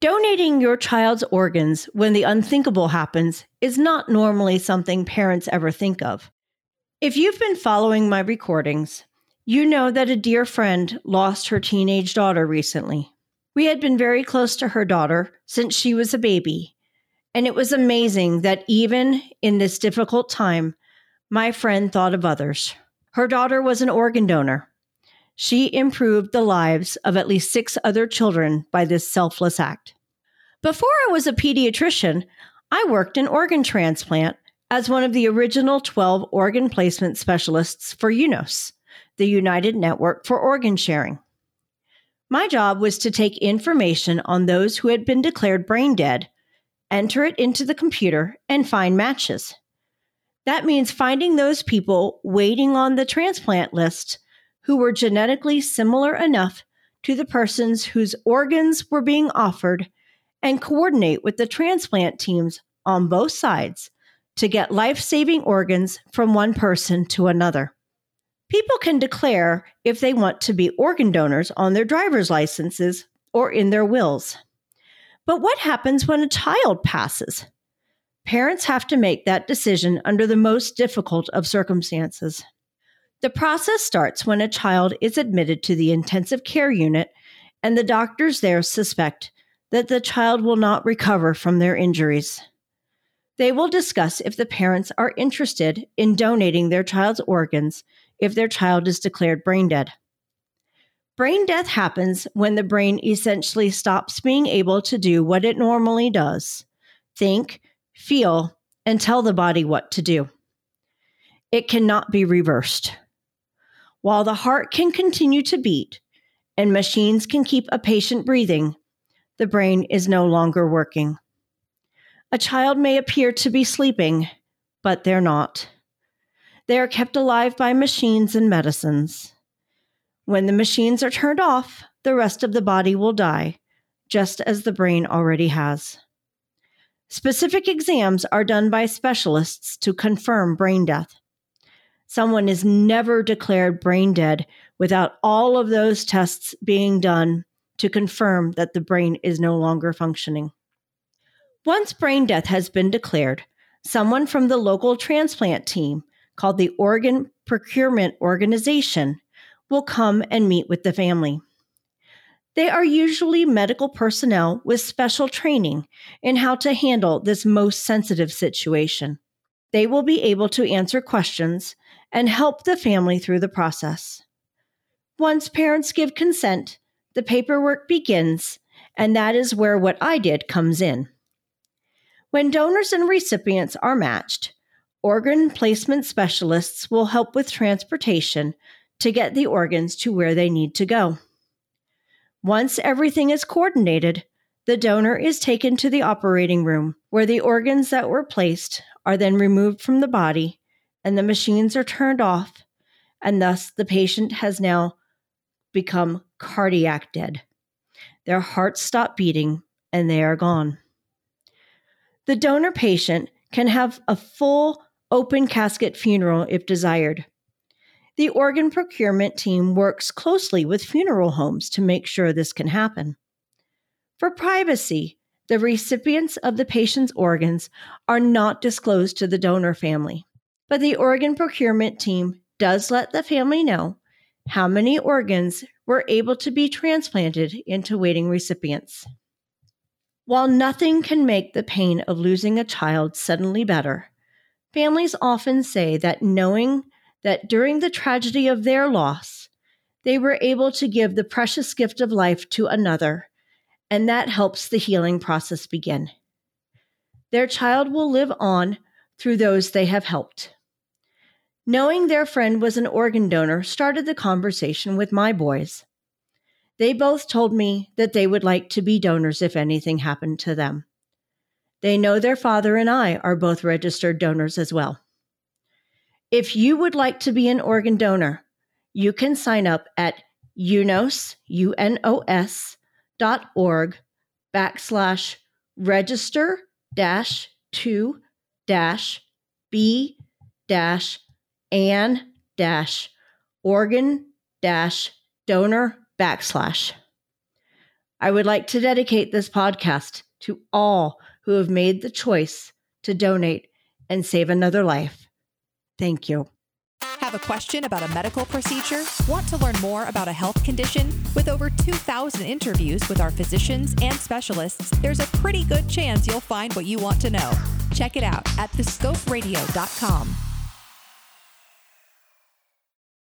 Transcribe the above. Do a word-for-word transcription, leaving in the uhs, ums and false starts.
Donating your child's organs when the unthinkable happens is not normally something parents ever think of. If you've been following my recordings, you know that a dear friend lost her teenage daughter recently. We had been very close to her daughter since she was a baby, and it was amazing that even in this difficult time, my friend thought of others. Her daughter was an organ donor. She improved the lives of at least six other children by this selfless act. Before I was a pediatrician, I worked in organ transplant as one of the original twelve organ placement specialists for U N O S, the United Network for Organ Sharing. My job was to take information on those who had been declared brain dead, enter it into the computer, and find matches. That means finding those people waiting on the transplant list who were genetically similar enough to the persons whose organs were being offered and coordinate with the transplant teams on both sides to get life-saving organs from one person to another. People can declare if they want to be organ donors on their driver's licenses or in their wills. But what happens when a child passes? Parents have to make that decision under the most difficult of circumstances. The process starts when a child is admitted to the intensive care unit and the doctors there suspect that the child will not recover from their injuries. They will discuss if the parents are interested in donating their child's organs if their child is declared brain dead. Brain death happens when the brain essentially stops being able to do what it normally does: think, feel, and tell the body what to do. It cannot be reversed. While the heart can continue to beat and machines can keep a patient breathing, the brain is no longer working. A child may appear to be sleeping, but they're not. They are kept alive by machines and medicines. When the machines are turned off, the rest of the body will die, just as the brain already has. Specific exams are done by specialists to confirm brain death. Someone is never declared brain dead without all of those tests being done to confirm that the brain is no longer functioning. Once brain death has been declared, someone from the local transplant team, called the Organ Procurement Organization, will come and meet with the family. They are usually medical personnel with special training in how to handle this most sensitive situation. They will be able to answer questions and help the family through the process. Once parents give consent, the paperwork begins, and that is where what I did comes in. When donors and recipients are matched, organ placement specialists will help with transportation to get the organs to where they need to go. Once everything is coordinated, the donor is taken to the operating room, where the organs that were placed are then removed from the body and the machines are turned off, and thus the patient has now become cardiac dead. Their hearts stop beating and they are gone. The donor patient can have a full open casket funeral if desired. The organ procurement team works closely with funeral homes to make sure this can happen. For privacy, the recipients of the patient's organs are not disclosed to the donor family, but the organ procurement team does let the family know how many organs were able to be transplanted into waiting recipients. While nothing can make the pain of losing a child suddenly better, families often say that knowing that during the tragedy of their loss, they were able to give the precious gift of life to another, and that helps the healing process begin. Their child will live on through those they have helped. Knowing their friend was an organ donor started the conversation with my boys. They both told me that they would like to be donors if anything happened to them. They know their father and I are both registered donors as well. If you would like to be an organ donor, you can sign up at unos, U-N-O-S dot org backslash register dash two dash B dash an dash organ dash donor backslash. I would like to dedicate this podcast to all who have made the choice to donate and save another life. Thank you. Have a question about a medical procedure? Want to learn more about a health condition? With over two thousand interviews with our physicians and specialists, there's a pretty good chance you'll find what you want to know. Check it out at the scope radio dot com.